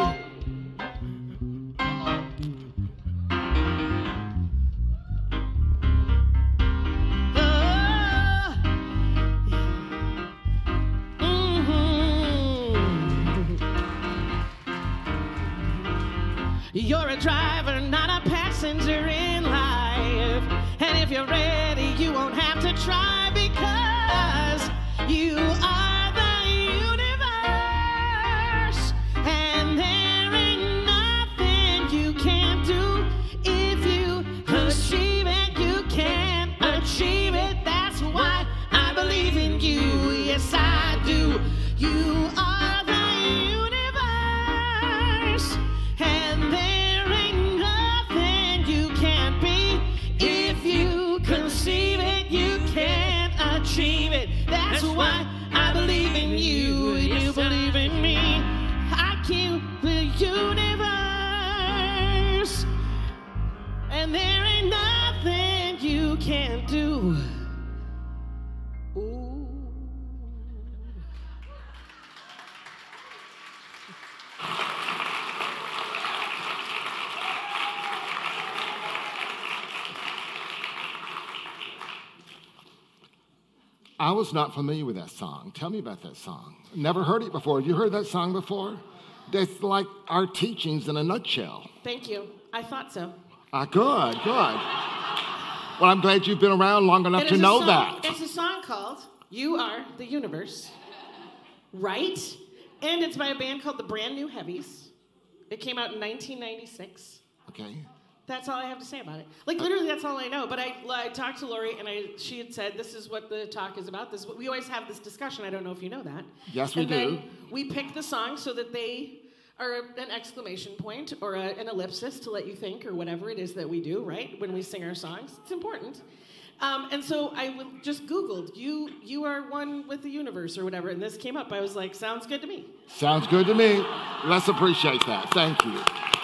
You're a driver, not a passenger in life. And if you're ready, you won't have to try, because you are the universe, and there ain't nothing you can't do. If you achieve it, you can achieve it. That's why I believe in you. Yes, I do. You are the universe, and there ain't nothing you can't be. If you conceive it, you can achieve it. That's why I believe in you, and you believe in me. I keep the universe, and there ain't nothing you can't do. Ooh. I was not familiar with that song. Tell me about that song. Never heard it before. Have you heard that song before? That's like our teachings in a nutshell. Thank you. I thought so. Ah, good, good. Well, I'm glad you've been around long enough It to is a know song- that. It's a song called You Are the Universe, right? And it's by a band called the Brand New Heavies. It came out in nineteen ninety-six. Okay. That's all I have to say about it. Like, literally, that's all I know. But I, I talked to Lori, and I, she had said, this is what the talk is about. This, we always have this discussion. I don't know if you know that. Yes, we and do. Then we pick the songs so that they are an exclamation point or a, an ellipsis to let you think, or whatever it is that we do, right? When we sing our songs. It's important. Um, and so I w- just Googled, you you are one with the universe or whatever, and this came up. I was like, sounds good to me. Sounds good to me. Let's appreciate that. Thank you.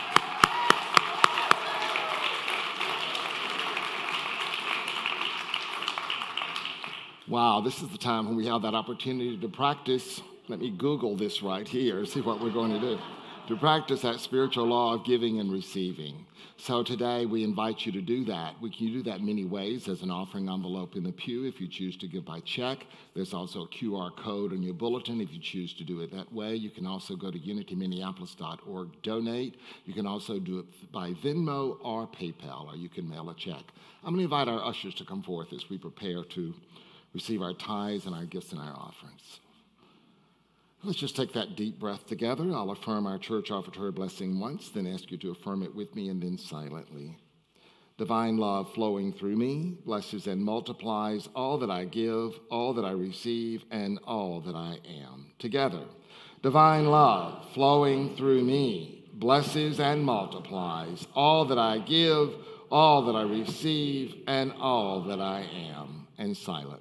Wow, this is the time when we have that opportunity to practice. Let me Google this right here, see what we're going to do. To practice that spiritual law of giving and receiving. So today we invite you to do that. We can do that many ways. There's an offering envelope in the pew if you choose to give by check. There's also a Q R code on your bulletin if you choose to do it that way. You can also go to unity minneapolis dot org, donate. You can also do it by Venmo or PayPal, or you can mail a check. I'm going to invite our ushers to come forth as we prepare to receive our tithes and our gifts and our offerings. Let's just take that deep breath together. I'll affirm our church offered her blessing once, then ask you to affirm it with me, and then silently. Divine love flowing through me blesses and multiplies all that I give, all that I receive, and all that I am. Together, divine love flowing through me blesses and multiplies all that I give, all that I receive, and all that I am. And silently.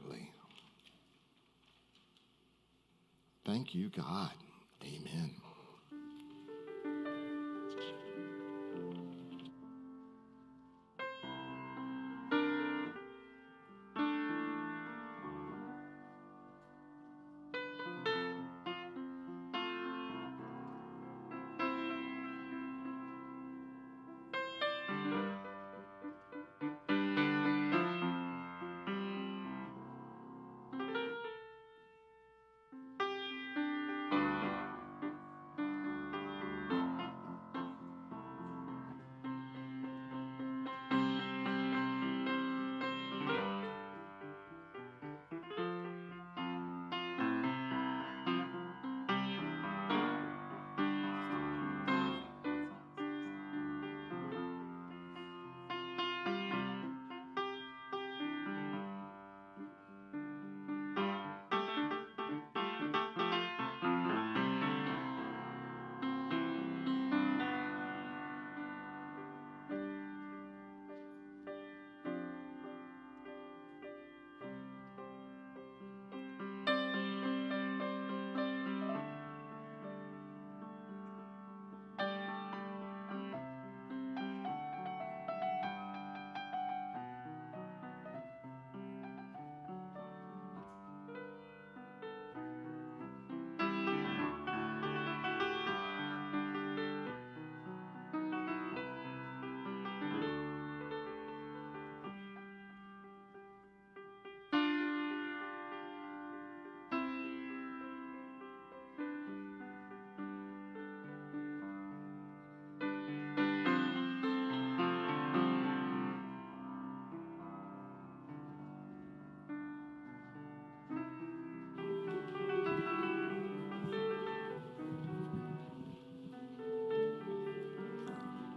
Thank you, God. Amen.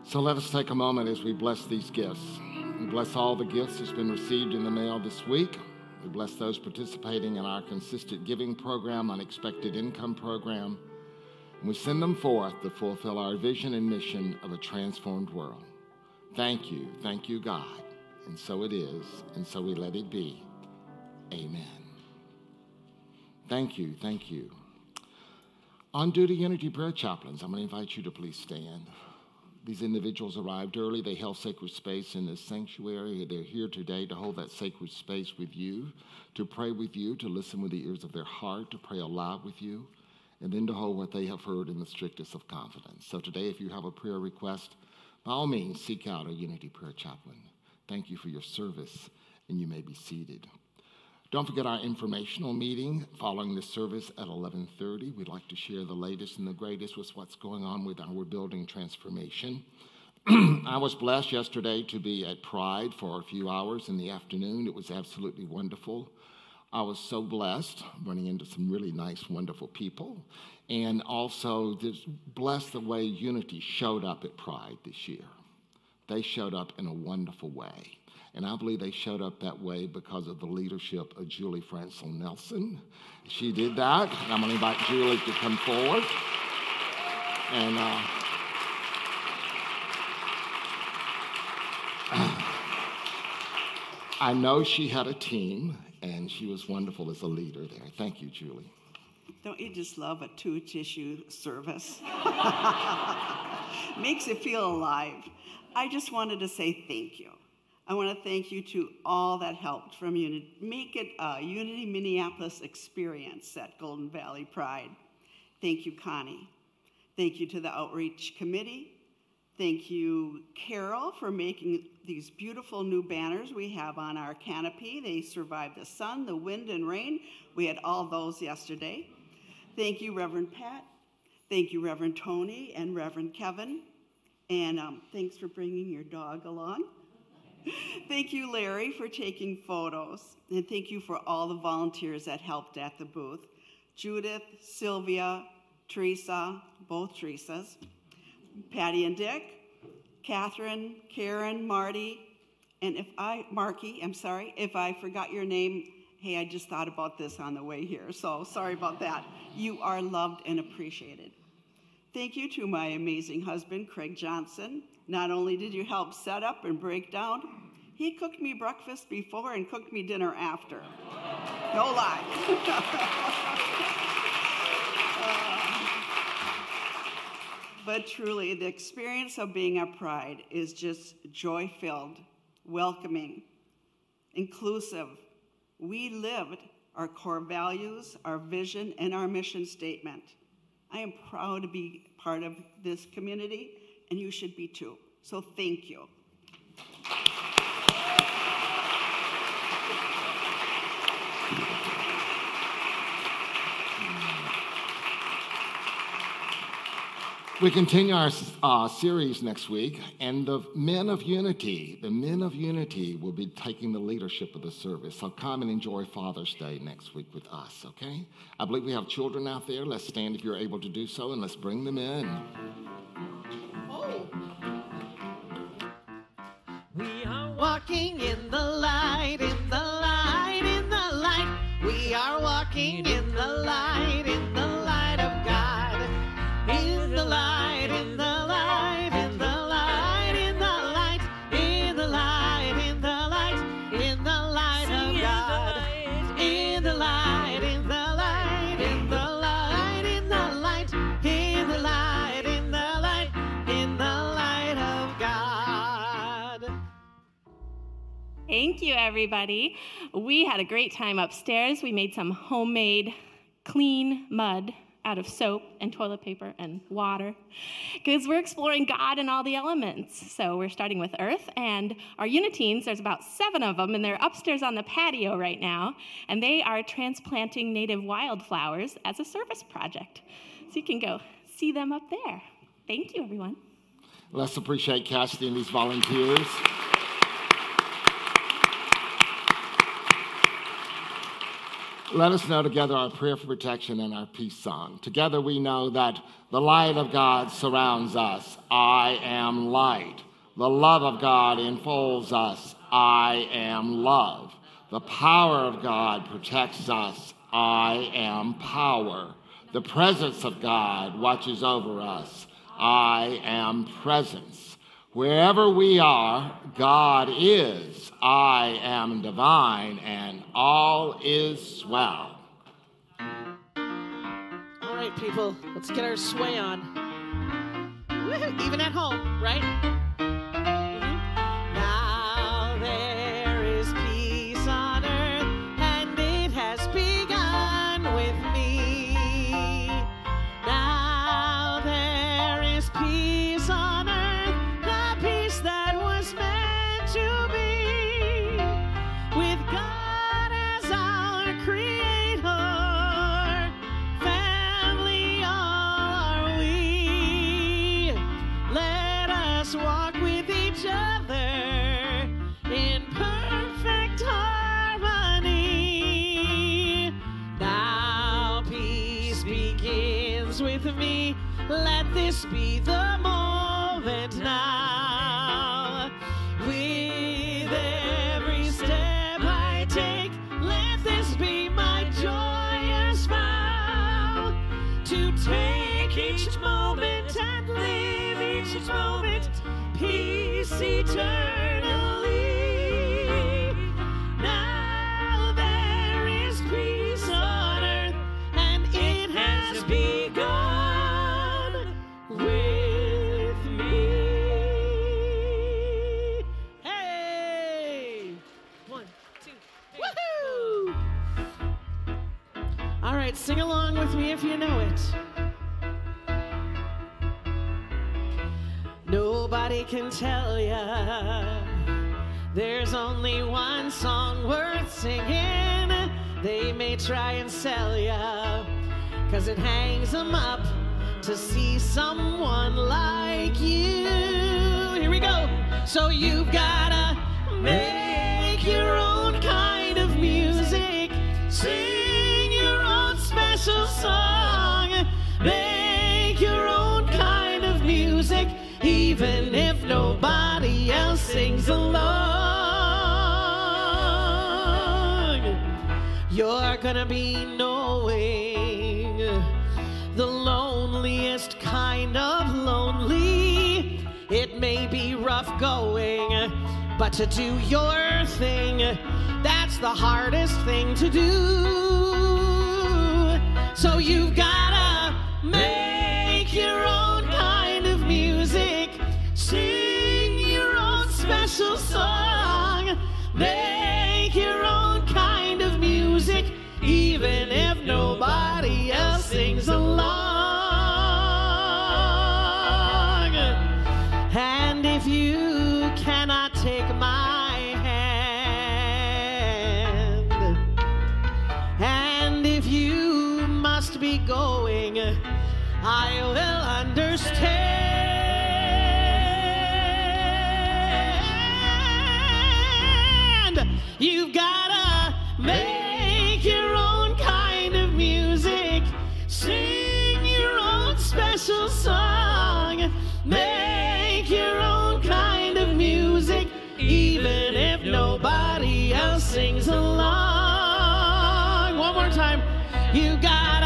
So let us take a moment as we bless these gifts. We bless all the gifts that's been received in the mail this week. We bless those participating in our consistent giving program, unexpected income program. And we send them forth to fulfill our vision and mission of a transformed world. Thank you, thank you, God. And so it is, and so we let it be. Amen. Thank you, thank you. On duty Unity Prayer Chaplains, I'm going to invite you to please stand. These individuals arrived early. They held sacred space in this sanctuary. They're here today to hold that sacred space with you, to pray with you, to listen with the ears of their heart, to pray aloud with you, and then to hold what they have heard in the strictest of confidence. So today, if you have a prayer request, by all means, seek out a Unity Prayer Chaplain. Thank you for your service, and you may be seated. Don't forget our informational meeting following the service at eleven thirty. We'd like to share the latest and the greatest with what's going on with our building transformation. I was blessed yesterday to be at Pride for a few hours in the afternoon. It was absolutely wonderful. I was so blessed running into some really nice, wonderful people, and also just blessed the way Unity showed up at Pride this year. They showed up in a wonderful way. And I believe they showed up that way because of the leadership of Julie Francel Nelson. She did that. And I'm going to invite Julie to come forward. And uh, I know she had a team, and she was wonderful as a leader there. Thank you, Julie. Don't you just love a two-tissue service? Makes you feel alive. I just wanted to say thank you. I want to thank you to all that helped from Unity. Make it a Unity Minneapolis experience at Golden Valley Pride. Thank you, Connie. Thank you to the Outreach Committee. Thank you, Carol, for making these beautiful new banners we have on our canopy. They survived the sun, the wind, and rain. We had all those yesterday. Thank you, Reverend Pat. Thank you, Reverend Tony and Reverend Kevin. And um, thanks for bringing your dog along. Thank you, Larry, for taking photos. And thank you for all the volunteers that helped at the booth. Judith, Sylvia, Teresa, both Teresas, Patty and Dick, Catherine, Karen, Marty, and if I, Marky, I'm sorry, if I forgot your name, hey, I just thought about this on the way here, so sorry about that. You are loved and appreciated. Thank you to my amazing husband, Craig Johnson. Not only did you help set up and break down, he cooked me breakfast before and cooked me dinner after. No lie. uh, but truly, the experience of being at Pride is just joy-filled, welcoming, inclusive. We lived our core values, our vision, and our mission statement. I am proud to be part of this community, and you should be too. So thank you. We continue our uh, series next week, and the Men of Unity, the Men of Unity will be taking the leadership of the service. So come and enjoy Father's Day next week with us, okay? I believe we have children out there. Let's stand if you're able to do so, and let's bring them in. Oh. We are walking in the light, in the light, in the light. We are walking in the light, in the light of God. In the light, in the light, in the light, in the light, in the light, in the light, in the light of God. In the light, in the light, in the light, in the light, in the light, in the light, in the light of God. Thank you, everybody. We had a great time upstairs. We made some homemade clean mud out of soap and toilet paper and water, because we're exploring God and all the elements. So we're starting with earth, and our Uniteens, there's about seven of them, and they're upstairs on the patio right now, and they are transplanting native wildflowers as a service project. So you can go see them up there. Thank you, everyone. Let's appreciate Cassidy and these volunteers. Let us know together our prayer for protection and our peace song. Together we know that the light of God surrounds us. I am light. The love of God enfolds us. I am love. The power of God protects us. I am power. The presence of God watches over us. I am presence. Wherever we are, God is. I am divine, and all is well. All right, people, let's get our sway on. Woo-hoo, even at home, right? Mm-hmm. Now there is peace on earth, and it has begun with me. Now there is peace on earth, the peace that was meant to be, with God as our creator, family all are we. Let us walk with each other in perfect harmony. Now peace begins with me. Let this be the moment now. With every step I take, let this be my joyous vow. To take each moment and live each moment, peace eternally. Now there is peace on earth, and it has begun with me. Hey! One, two, three. Woohoo! All right, sing along with me if you know it. Nobody can tell ya there's only one song worth singing. They may try and sell ya, 'cause it hangs them up to see someone like you. Here we go. So you've gotta make your own kind of music, sing your own special song, make your own kind of music, even if nobody else sings along. You're gonna be knowing the loneliest kind of lonely. It may be rough going, but to do your thing, that's the hardest thing to do. So you've gotta make your own kind of music, sing your own special song, make your own kind of music, even if nobody else sings along. And if you cannot take my hand, and if you must be going, I will understand. You've gotta make your own kind of music, sing your own special song, make your own kind of music, even if nobody else sings along. One more time. You got